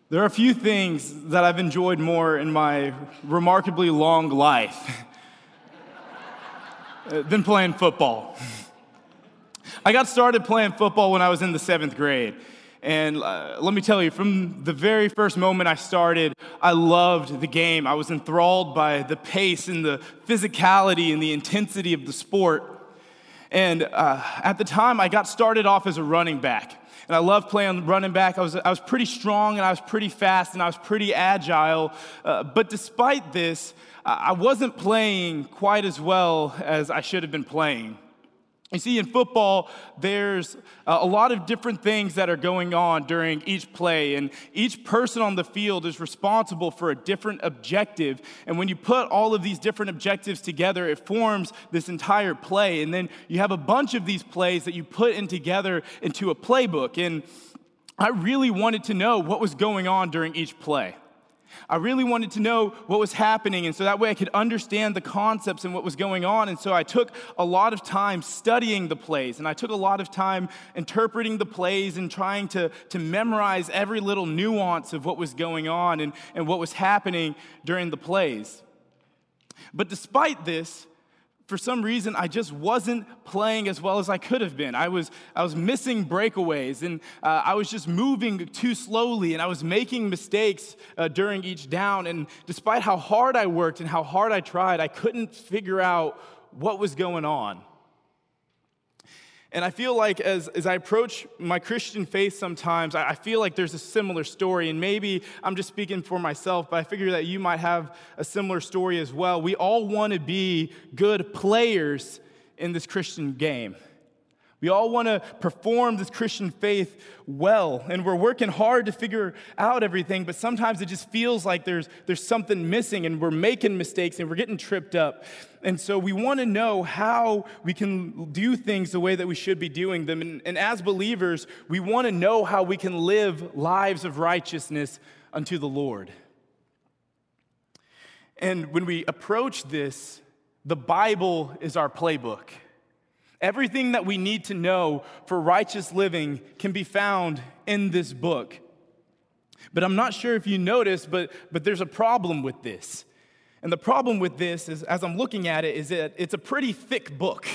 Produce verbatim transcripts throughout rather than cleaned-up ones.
There are a few things that I've enjoyed more in my remarkably long life than playing football. I got started playing football when I was in the seventh grade. And uh, let me tell you, from the very first moment I started, I loved the game. I was enthralled by the pace and the physicality and the intensity of the sport. And uh, at the time, I got started off as a running back. And I loved playing running back. I was I was pretty strong, and I was pretty fast, and I was pretty agile. Uh, but despite this, I wasn't playing quite as well as I should have been playing. You see, in football, there's a lot of different things that are going on during each play, and each person on the field is responsible for a different objective. And when you put all of these different objectives together, it forms this entire play. And then you have a bunch of these plays that you put in together into a playbook. And I really wanted to know what was going on during each play. I really wanted to know what was happening, and so that way I could understand the concepts and what was going on. And so I took a lot of time studying the plays, and I took a lot of time interpreting the plays and trying to, to memorize every little nuance of what was going on and, and what was happening during the plays. But despite this, for some reason, I just wasn't playing as well as I could have been. I was I was missing breakaways, and uh, I was just moving too slowly, and I was making mistakes uh, during each down. And despite how hard I worked and how hard I tried, I couldn't figure out what was going on. And I feel like as, as I approach my Christian faith sometimes, I, I feel like there's a similar story. And maybe I'm just speaking for myself, but I figure that you might have a similar story as well. We all want to be good players in this Christian game. We all want to perform this Christian faith well, and we're working hard to figure out everything, but sometimes it just feels like there's, there's something missing, and we're making mistakes, and we're getting tripped up. And so we want to know how we can do things the way that we should be doing them. And, and as believers, we want to know how we can live lives of righteousness unto the Lord. And when we approach this, the Bible is our playbook. Everything that we need to know for righteous living can be found in this book. But I'm not sure if you noticed, but, but there's a problem with this. And the problem with this is, as I'm looking at it, is that it's a pretty thick book.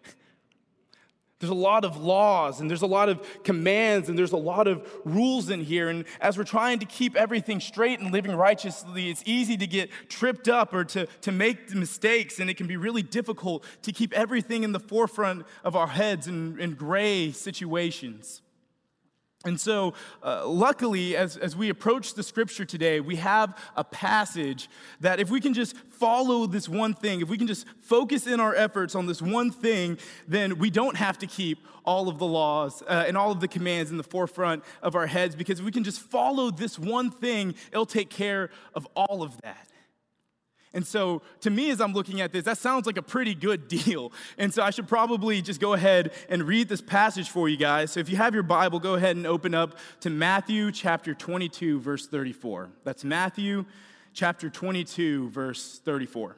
There's a lot of laws, and there's a lot of commands, and there's a lot of rules in here. And as we're trying to keep everything straight and living righteously, it's easy to get tripped up or to, to make mistakes, and it can be really difficult to keep everything in the forefront of our heads in, in gray situations. And so, uh, luckily, as, as we approach the scripture today, we have a passage that if we can just follow this one thing, if we can just focus in our efforts on this one thing, then we don't have to keep all of the laws uh, and all of the commands in the forefront of our heads, because if we can just follow this one thing, it'll take care of all of that. And so, to me, as I'm looking at this, that sounds like a pretty good deal. And so I should probably just go ahead and read this passage for you guys. So if you have your Bible, go ahead and open up to Matthew chapter twenty-two, verse thirty-four. That's Matthew chapter twenty-two, verse thirty-four.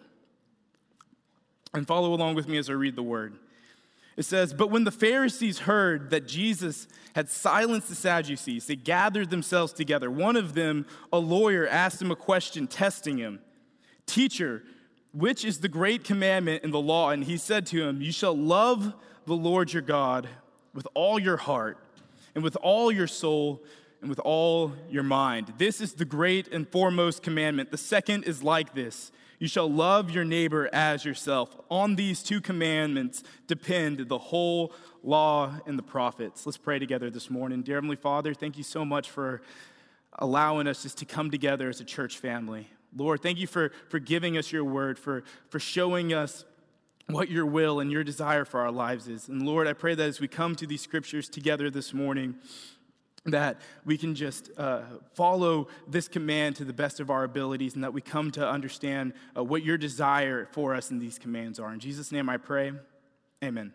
And follow along with me as I read the word. It says, "But when the Pharisees heard that Jesus had silenced the Sadducees, they gathered themselves together. One of them, a lawyer, asked him a question, testing him. 'Teacher, which is the great commandment in the law?' And he said to him, 'You shall love the Lord your God with all your heart and with all your soul and with all your mind. This is the great and foremost commandment. The second is like this. You shall love your neighbor as yourself. On these two commandments depend the whole law and the prophets.'" Let's pray together this morning. Dear Heavenly Father, thank you so much for allowing us just to come together as a church family. Lord, thank you for, for giving us your word, for, for showing us what your will and your desire for our lives is. And Lord, I pray that as we come to these scriptures together this morning, that we can just uh, follow this command to the best of our abilities, and that we come to understand uh, what your desire for us in these commands are. In Jesus' name I pray, amen.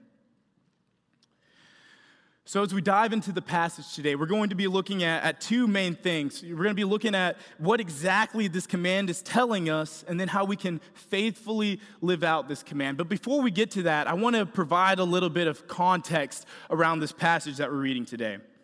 So as we dive into the passage today, we're going to be looking at, at two main things. We're going to be looking at what exactly this command is telling us, and then how we can faithfully live out this command. But before we get to that, I want to provide a little bit of context around this passage that we're reading today.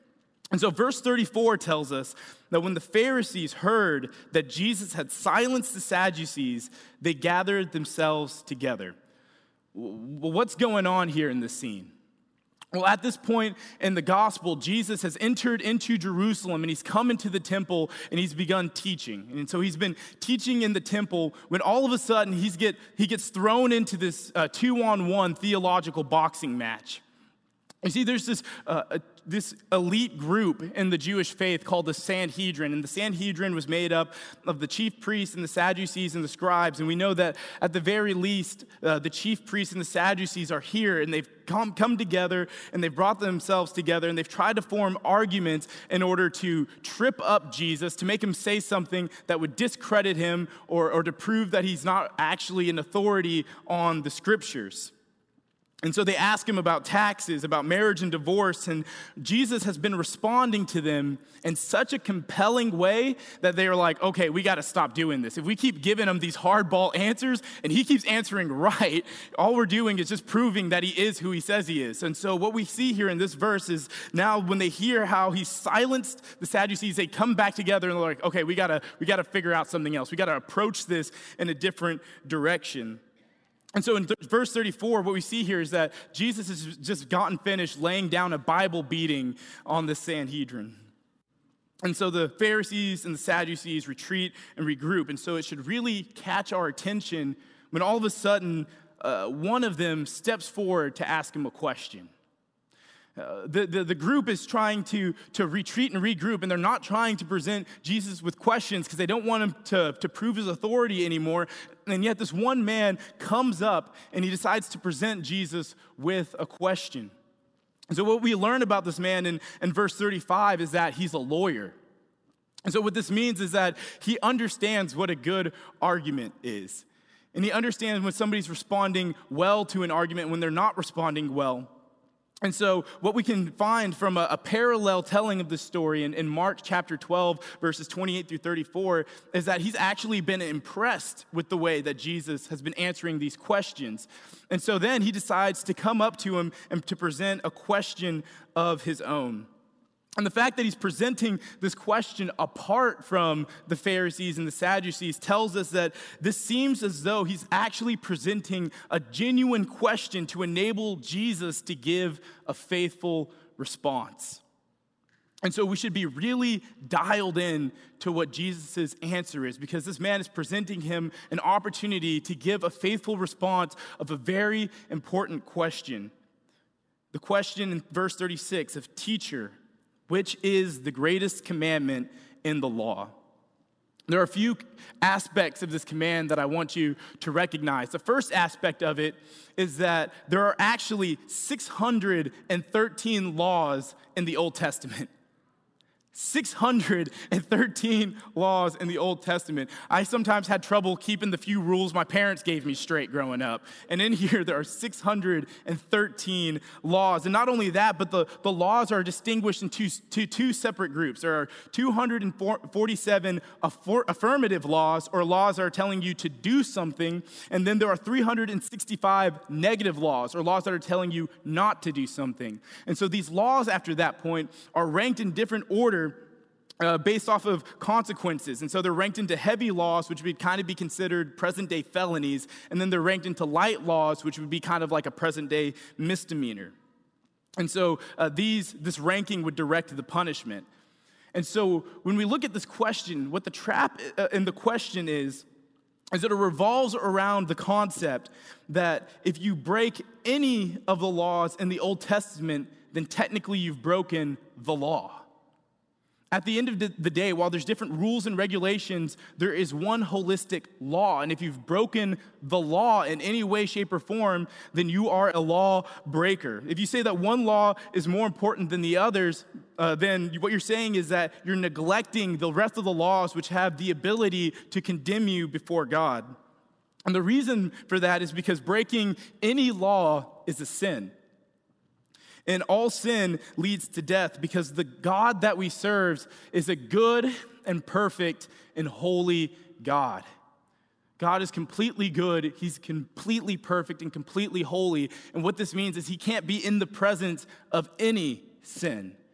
And so verse thirty-four tells us that when the Pharisees heard that Jesus had silenced the Sadducees, they gathered themselves together. Well, what's going on here in this scene? Well, at this point in the gospel, Jesus has entered into Jerusalem and he's come into the temple and he's begun teaching. And so he's been teaching in the temple when all of a sudden he's get, he gets thrown into this uh, two-on-one theological boxing match. You see, there's this uh, uh, this elite group in the Jewish faith called the Sanhedrin, and the Sanhedrin was made up of the chief priests and the Sadducees and the scribes, and we know that at the very least, uh, the chief priests and the Sadducees are here, and they've come, come together, and they've brought themselves together, and they've tried to form arguments in order to trip up Jesus, to make him say something that would discredit him or, or to prove that he's not actually an authority on the scriptures. And so they ask him about taxes, about marriage and divorce, and Jesus has been responding to them in such a compelling way that they are like, okay, we got to stop doing this. If we keep giving him these hardball answers and he keeps answering right, all we're doing is just proving that he is who he says he is. And so what we see here in this verse is now when they hear how he silenced the Sadducees, they come back together and they're like, okay, we got to we got to figure out something else. We got to approach this in a different direction. And so in th- verse thirty-four, what we see here is that Jesus has just gotten finished laying down a Bible beating on the Sanhedrin. And so the Pharisees and the Sadducees retreat and regroup. And so it should really catch our attention when all of a sudden uh, one of them steps forward to ask him a question. Uh, the, the, the group is trying to, to retreat and regroup, and they're not trying to present Jesus with questions because they don't want him to, to prove his authority anymore. And yet this one man comes up and he decides to present Jesus with a question. And so what we learn about this man in, in verse thirty-five is that he's a lawyer. And so what this means is that he understands what a good argument is. And he understands when somebody's responding well to an argument, when they're not responding well. And so what we can find from a, a parallel telling of this story in, in Mark chapter twelve, verses twenty-eight through thirty-four, is that he's actually been impressed with the way that Jesus has been answering these questions. And so then he decides to come up to him and to present a question of his own. And the fact that he's presenting this question apart from the Pharisees and the Sadducees tells us that this seems as though he's actually presenting a genuine question to enable Jesus to give a faithful response. And so we should be really dialed in to what Jesus' answer is, because this man is presenting him an opportunity to give a faithful response of a very important question. The question in verse thirty-six of teacher, which is the greatest commandment in the law? There are a few aspects of this command that I want you to recognize. The first aspect of it is that there are actually six hundred thirteen laws in the Old Testament. six hundred thirteen laws in the Old Testament. I sometimes had trouble keeping the few rules my parents gave me straight growing up. And in here, there are six hundred thirteen laws. And not only that, but the, the laws are distinguished into two, two separate groups. There are two hundred forty-seven affirmative laws, or laws that are telling you to do something. And then there are three hundred sixty-five negative laws, or laws that are telling you not to do something. And so these laws after that point are ranked in different order Uh, based off of consequences. And so they're ranked into heavy laws, which would kind of be considered present-day felonies, and then they're ranked into light laws, which would be kind of like a present-day misdemeanor. And so uh, these this ranking would direct the punishment. And so when we look at this question, what the trap in the question is, is that it revolves around the concept that if you break any of the laws in the Old Testament, then technically you've broken the law. At the end of the day, while there's different rules and regulations, there is one holistic law. And if you've broken the law in any way, shape, or form, then you are a law breaker. If you say that one law is more important than the others, uh, then what you're saying is that you're neglecting the rest of the laws which have the ability to condemn you before God. And the reason for that is because breaking any law is a sin. And all sin leads to death, because the God that we serve is a good and perfect and holy God. God is completely good, he's completely perfect and completely holy. And what this means is he can't be in the presence of any sin.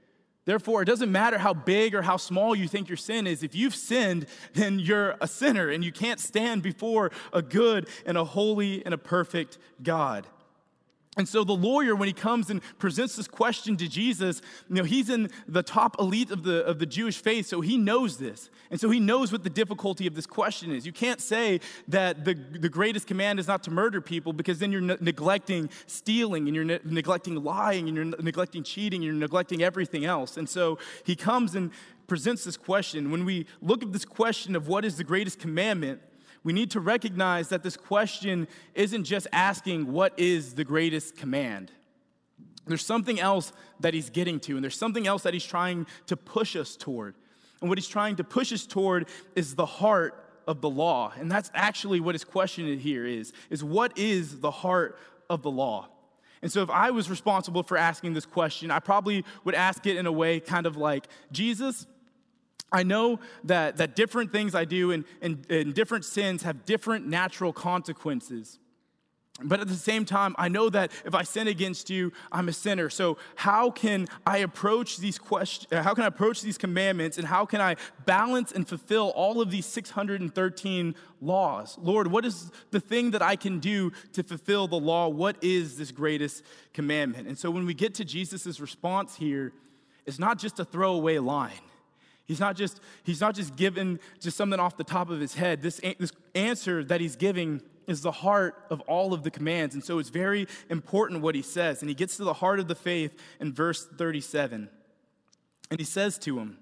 Therefore, it doesn't matter how big or how small you think your sin is. If you've sinned, then you're a sinner, and you can't stand before a good and a holy and a perfect God. And so the lawyer, when he comes and presents this question to Jesus, you know, he's in the top elite of the, of the Jewish faith, so he knows this. And so he knows what the difficulty of this question is. You can't say that the, the greatest command is not to murder people, because then you're ne- neglecting stealing, and you're ne- neglecting lying, and you're ne- neglecting cheating, and you're neglecting everything else. And so he comes and presents this question. When we look at this question of what is the greatest commandment, we need to recognize that this question isn't just asking what is the greatest command. There's something else that he's getting to, and there's something else that he's trying to push us toward. And what he's trying to push us toward is the heart of the law. And that's actually what his question here is, is what is the heart of the law? And so if I was responsible for asking this question, I probably would ask it in a way kind of like, Jesus, I know that, that different things I do and, and, and different sins have different natural consequences. But at the same time, I know that if I sin against you, I'm a sinner. So how can I approach these questions? How can I approach these commandments, and how can I balance and fulfill all of these six hundred thirteen laws? Lord, what is the thing that I can do to fulfill the law? What is this greatest commandment? And so when we get to Jesus' response here, it's not just a throwaway line. He's not just, he's not just giving just something off the top of his head. This, this answer that he's giving is the heart of all of the commands. And so it's very important what he says. And he gets to the heart of the faith in verse thirty-seven. And he says to him,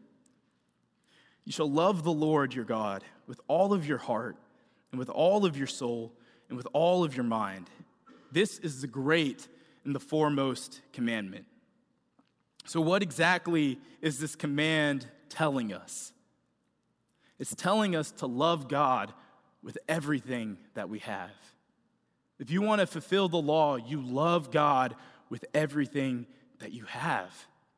"You shall love the Lord your God with all of your heart and with all of your soul and with all of your mind. This is the great and the foremost commandment." So what exactly is this command telling us? It's telling us to love God with everything that we have. If you want to fulfill the law, you love God with everything that you have.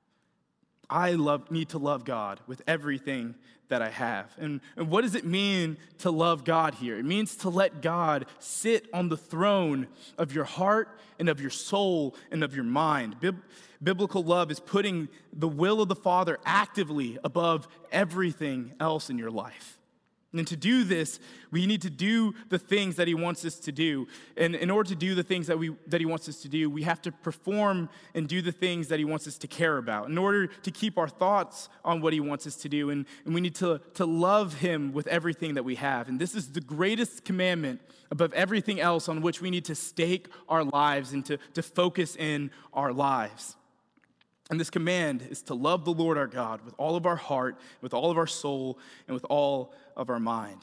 I love, need to love God with everything that I have. And, and what does it mean to love God here? It means to let God sit on the throne of your heart and of your soul and of your mind. Bib- biblical love is putting the will of the Father actively above everything else in your life. And to do this, we need to do the things that he wants us to do. And in order to do the things that we that he wants us to do, we have to perform and do the things that he wants us to care about in order to keep our thoughts on what he wants us to do. And, and we need to, to love him with everything that we have. And this is the greatest commandment above everything else on which we need to stake our lives and to, to focus in our lives. And this command is to love the Lord our God with all of our heart, with all of our soul, and with all of our mind.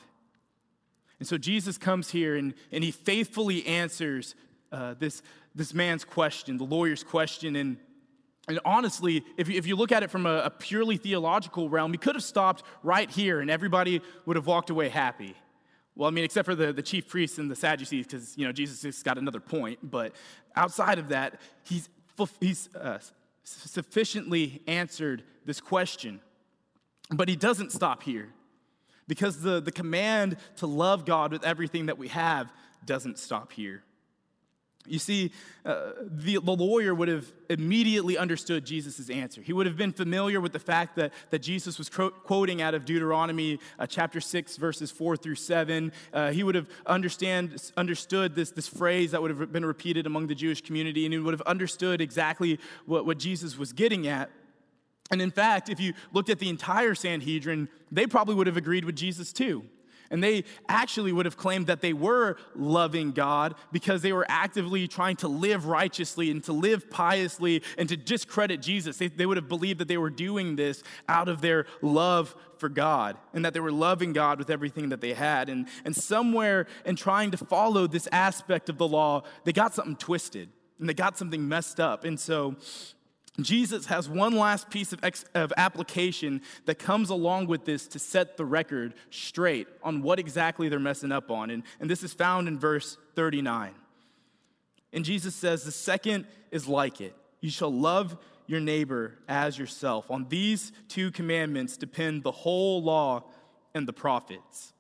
And so Jesus comes here and, and he faithfully answers uh, this, this man's question, the lawyer's question. And, and honestly, if you, if you look at it from a, a purely theological realm, he could have stopped right here and everybody would have walked away happy. Well, I mean, except for the, the chief priests and the Sadducees, because, you know, Jesus has got another point. But outside of that, he's, he's uh, sufficiently answered this question. But he doesn't stop here, because the, the command to love God with everything that we have doesn't stop here. You see, uh, the, the lawyer would have immediately understood Jesus' answer. He would have been familiar with the fact that, that Jesus was cro- quoting out of Deuteronomy uh, chapter six, verses four through seven. Uh, he would have understand, understood this, this phrase that would have been repeated among the Jewish community, and he would have understood exactly what, what Jesus was getting at. And in fact, if you looked at the entire Sanhedrin, they probably would have agreed with Jesus too. And they actually would have claimed that they were loving God because they were actively trying to live righteously and to live piously and to discredit Jesus. They, they would have believed that they were doing this out of their love for God and that they were loving God with everything that they had. And, and somewhere in trying to follow this aspect of the law, they got something twisted and they got something messed up. And so Jesus has one last piece of, ex- of application that comes along with this to set the record straight on what exactly they're messing up on. And, and this is found in verse thirty-nine. And Jesus says, "The second is like it. You shall love your neighbor as yourself. On these two commandments depend the whole law and the prophets."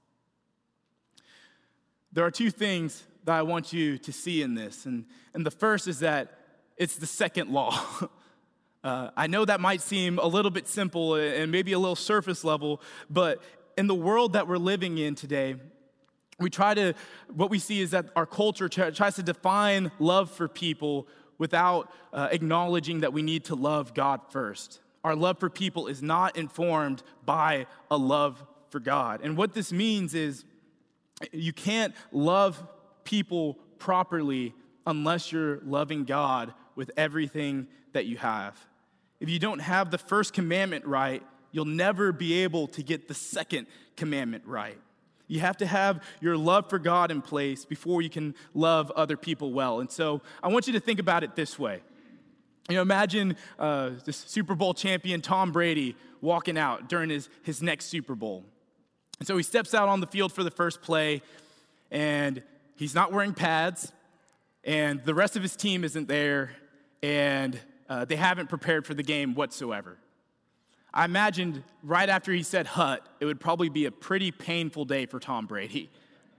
There are two things that I want you to see in this. And, and the first is that it's the second law. Uh, I know that might seem a little bit simple and maybe a little surface level, but in the world that we're living in today, we try to, what we see is that our culture tries to define love for people without uh, acknowledging that we need to love God first. Our love for people is not informed by a love for God. And what this means is you can't love people properly unless you're loving God with everything that you have. If you don't have the first commandment right, you'll never be able to get the second commandment right. You have to have your love for God in place before you can love other people well. And so I want you to think about it this way. You know, imagine uh, this Super Bowl champion Tom Brady walking out during his, his next Super Bowl. And so he steps out on the field for the first play, and he's not wearing pads, and the rest of his team isn't there, and uh, they haven't prepared for the game whatsoever. I imagined right after he said hut, it would probably be a pretty painful day for Tom Brady.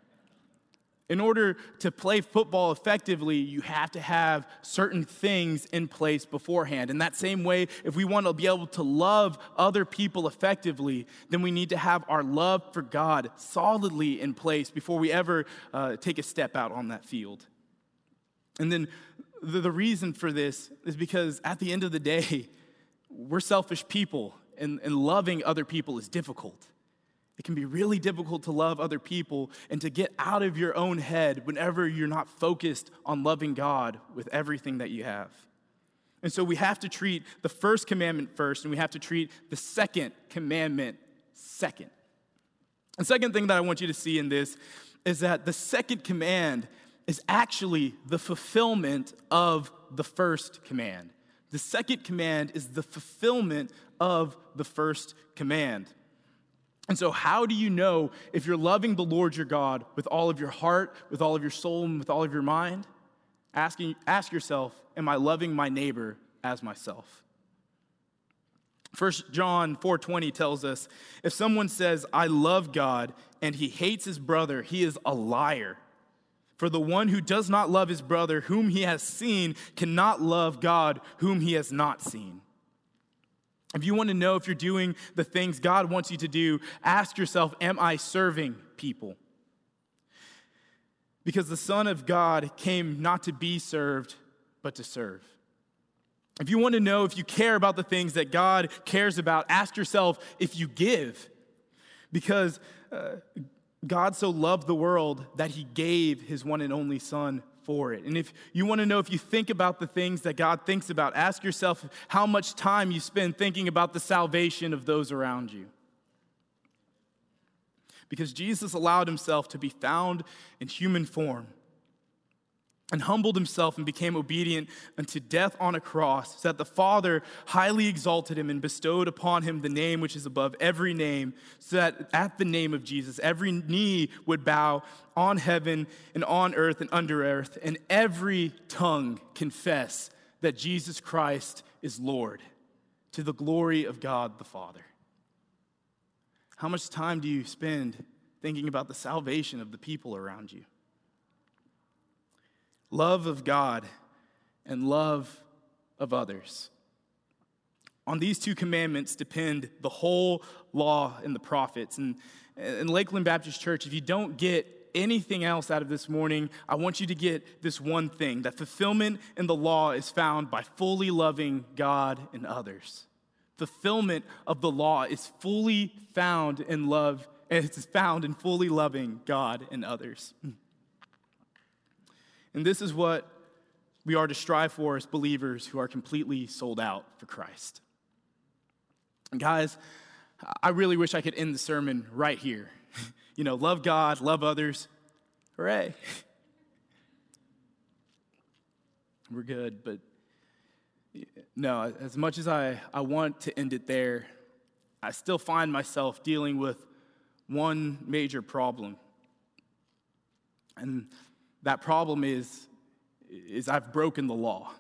In order to play football effectively, you have to have certain things in place beforehand. In that same way, if we want to be able to love other people effectively, then we need to have our love for God solidly in place before we ever uh, take a step out on that field. And then the, the reason for this is because at the end of the day, we're selfish people, and, and loving other people is difficult. It can be really difficult to love other people and to get out of your own head whenever you're not focused on loving God with everything that you have. And so we have to treat the first commandment first, and we have to treat the second commandment second. The second thing that I want you to see in this is that the second command is actually the fulfillment of the first command. The second command is the fulfillment of the first command. And so how do you know if you're loving the Lord your God with all of your heart, with all of your soul, and with all of your mind? Asking, ask yourself, am I loving my neighbor as myself? First John four twenty tells us, if someone says, I love God, and he hates his brother, he is a liar. For the one who does not love his brother whom he has seen cannot love God whom he has not seen. If you want to know if you're doing the things God wants you to do, ask yourself, am I serving people? Because the Son of God came not to be served, but to serve. If you want to know if you care about the things that God cares about, ask yourself if you give. Because uh, God so loved the world that he gave his one and only Son for it. And if you want to know if you think about the things that God thinks about, ask yourself how much time you spend thinking about the salvation of those around you. Because Jesus allowed himself to be found in human form and humbled himself and became obedient unto death on a cross, so that the Father highly exalted him and bestowed upon him the name which is above every name, so that at the name of Jesus every knee would bow on heaven and on earth and under earth, and every tongue confess that Jesus Christ is Lord, to the glory of God the Father. How much time do you spend thinking about the salvation of the people around you? Love of God and love of others. On these two commandments depend the whole law and the prophets. And in Lakeland Baptist Church, if you don't get anything else out of this morning, I want you to get this one thing, that fulfillment in the law is found by fully loving God and others. Fulfillment of the law is fully found in love, and it's found in fully loving God and others. And this is what we are to strive for as believers who are completely sold out for Christ. And guys, I really wish I could end the sermon right here. You know, love God, love others. Hooray. We're good, but no, as much as I, I want to end it there, I still find myself dealing with one major problem. And that problem is, is I've broken the law.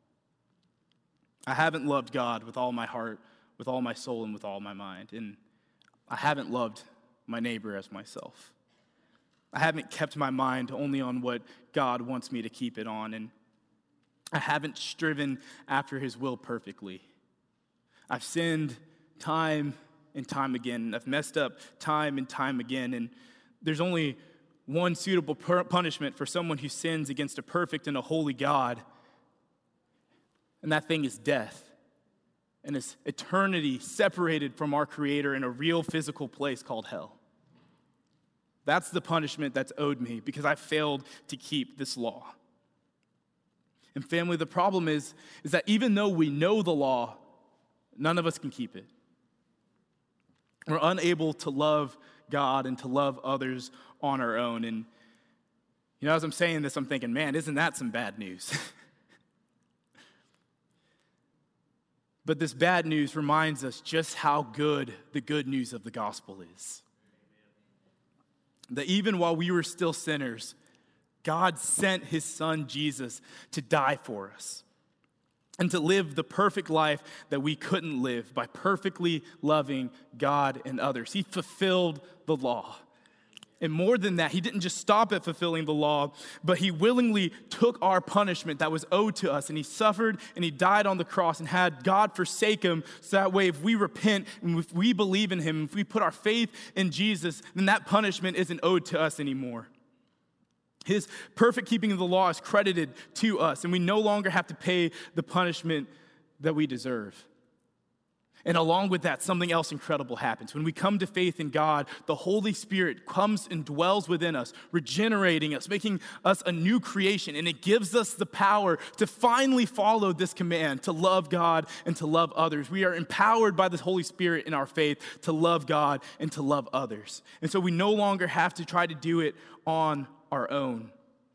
I haven't loved God with all my heart, with all my soul, and with all my mind. And I haven't loved my neighbor as myself. I haven't kept my mind only on what God wants me to keep it on. And I haven't striven after his will perfectly. I've sinned time and time again. I've messed up time and time again. And there's only one suitable per- punishment for someone who sins against a perfect and a holy God. And that thing is death. And it's eternity separated from our Creator in a real physical place called hell. That's the punishment that's owed me because I failed to keep this law. And family, the problem is, is that even though we know the law, none of us can keep it. We're unable to love God and to love others on our own. And, you know, as I'm saying this, I'm thinking, man, isn't that some bad news? But this bad news reminds us just how good the good news of the gospel is. That even while we were still sinners, God sent his son Jesus to die for us and to live the perfect life that we couldn't live by perfectly loving God and others. He fulfilled the law. And more than that, he didn't just stop at fulfilling the law, but he willingly took our punishment that was owed to us, and he suffered and he died on the cross and had God forsake him, so that way if we repent and if we believe in him, if we put our faith in Jesus, then that punishment isn't owed to us anymore. His perfect keeping of the law is credited to us, and we no longer have to pay the punishment that we deserve. And along with that, something else incredible happens. When we come to faith in God, the Holy Spirit comes and dwells within us, regenerating us, making us a new creation. And it gives us the power to finally follow this command, to love God and to love others. We are empowered by the Holy Spirit in our faith to love God and to love others. And so we no longer have to try to do it on our own.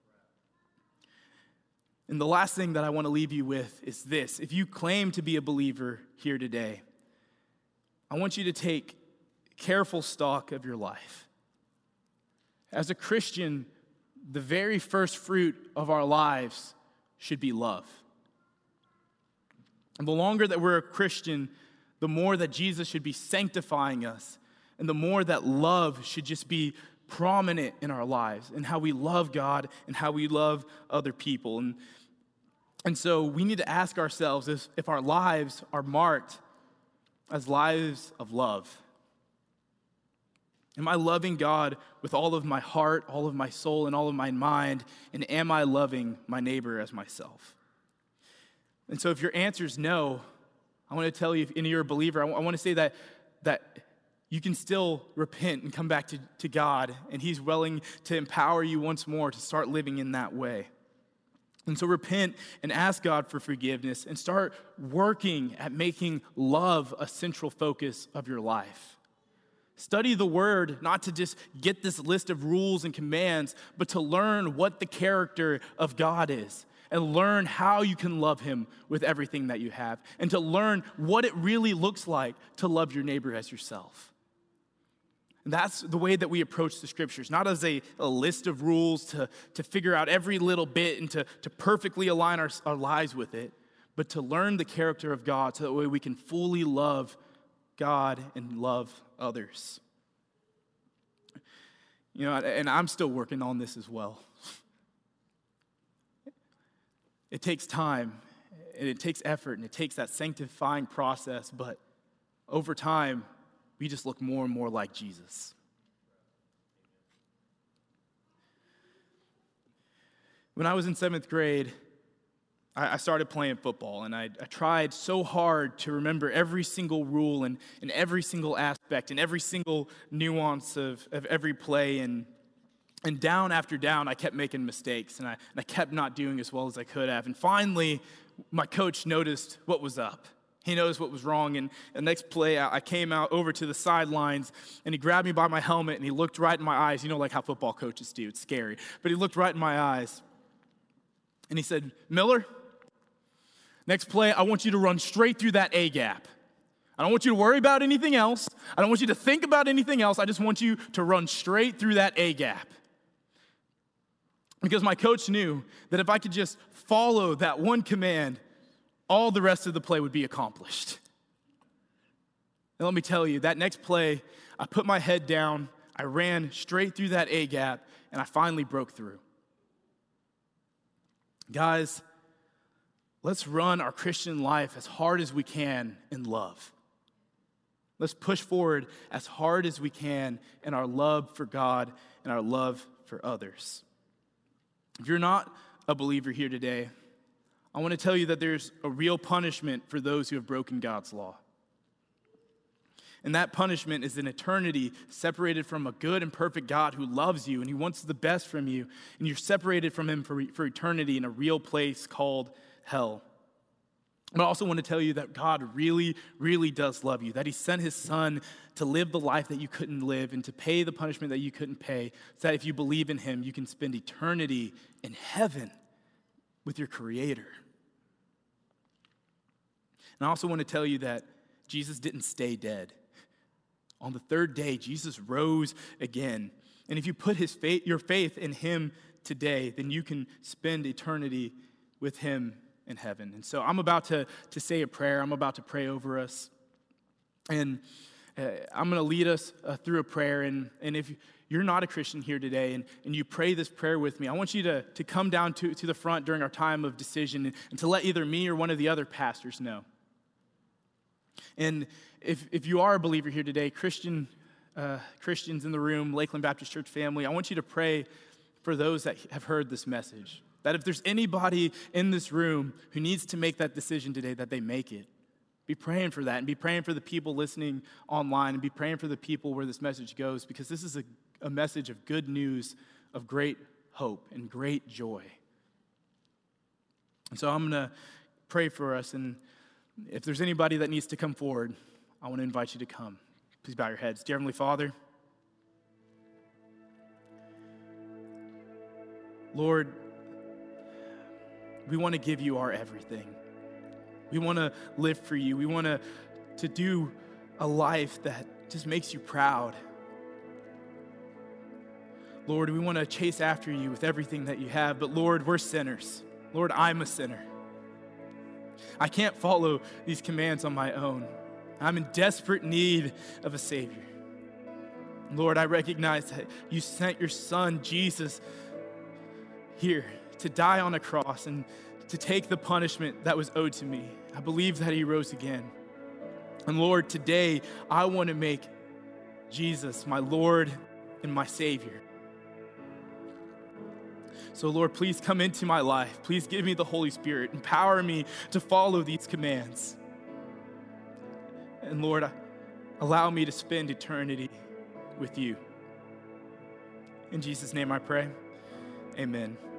And the last thing that I want to leave you with is this. If you claim to be a believer here today, I want you to take careful stock of your life. As a Christian, the very first fruit of our lives should be love. And the longer that we're a Christian, the more that Jesus should be sanctifying us, and the more that love should just be prominent in our lives, and how we love God and how we love other people. And, and so we need to ask ourselves if, if our lives are marked as lives of love. Am I loving God with all of my heart, all of my soul, and all of my mind? And am I loving my neighbor as myself? And so if your answer is no, I want to tell you, if you're a believer, I want to say that, that you can still repent and come back to, to God, and he's willing to empower you once more to start living in that way. And so repent and ask God for forgiveness and start working at making love a central focus of your life. Study the word, not to just get this list of rules and commands, but to learn what the character of God is and learn how you can love him with everything that you have, and to learn what it really looks like to love your neighbor as yourself. And that's the way that we approach the scriptures, not as a, a list of rules to, to figure out every little bit and to, to perfectly align our, our lives with it, but to learn the character of God so that way we can fully love God and love others. You know, and I'm still working on this as well. It takes time, and it takes effort, and it takes that sanctifying process, but over time, we just look more and more like Jesus. When I was in seventh grade, I, I started playing football, and I, I tried so hard to remember every single rule and, and every single aspect and every single nuance of, of every play. And, and down after down, I kept making mistakes, and I, and I kept not doing as well as I could have. And finally, my coach noticed what was up. He knows what was wrong, and the next play, I came out over to the sidelines, and he grabbed me by my helmet, and he looked right in my eyes. You know, like how football coaches do. It's scary. But he looked right in my eyes, and he said, "Miller, next play, I want you to run straight through that A-gap. I don't want you to worry about anything else. I don't want you to think about anything else. I just want you to run straight through that A-gap." Because my coach knew that if I could just follow that one command, all the rest of the play would be accomplished. And let me tell you, that next play, I put my head down, I ran straight through that A-gap, and I finally broke through. Guys, let's run our Christian life as hard as we can in love. Let's push forward as hard as we can in our love for God and our love for others. If you're not a believer here today, I want to tell you that there's a real punishment for those who have broken God's law. And that punishment is an eternity separated from a good and perfect God who loves you and he wants the best from you. And you're separated from him for, for eternity in a real place called hell. But I also want to tell you that God really, really does love you, that he sent his son to live the life that you couldn't live and to pay the punishment that you couldn't pay, so that if you believe in him, you can spend eternity in heaven with your Creator. And I also want to tell you that Jesus didn't stay dead. On the third day, Jesus rose again. And if you put his faith, your faith in him today, then you can spend eternity with him in heaven. And so I'm about to, to say a prayer. I'm about to pray over us. And uh, I'm going to lead us uh, through a prayer. And, and if you're not a Christian here today and, and you pray this prayer with me, I want you to, to come down to, to the front during our time of decision and, and to let either me or one of the other pastors know. And if if you are a believer here today, Christian uh, Christians in the room, Lakeland Baptist Church family, I want you to pray for those that have heard this message. That if there's anybody in this room who needs to make that decision today, that they make it. Be praying for that and be praying for the people listening online and be praying for the people where this message goes, because this is a, a message of good news, of great hope and great joy. And so I'm going to pray for us, and if there's anybody that needs to come forward, I want to invite you to come. Please bow your heads. Dear Heavenly Father, Lord, we want to give you our everything. We want to live for you. We want to, to do a life that just makes you proud. Lord, we want to chase after you with everything that you have, but Lord, we're sinners. Lord, I'm a sinner. I can't follow these commands on my own. I'm in desperate need of a Savior. Lord, I recognize that you sent your Son, Jesus, here to die on a cross and to take the punishment that was owed to me. I believe that he rose again. And Lord, today I want to make Jesus my Lord and my Savior. So Lord, please come into my life. Please give me the Holy Spirit. Empower me to follow these commands. And Lord, allow me to spend eternity with you. In Jesus' name I pray, amen.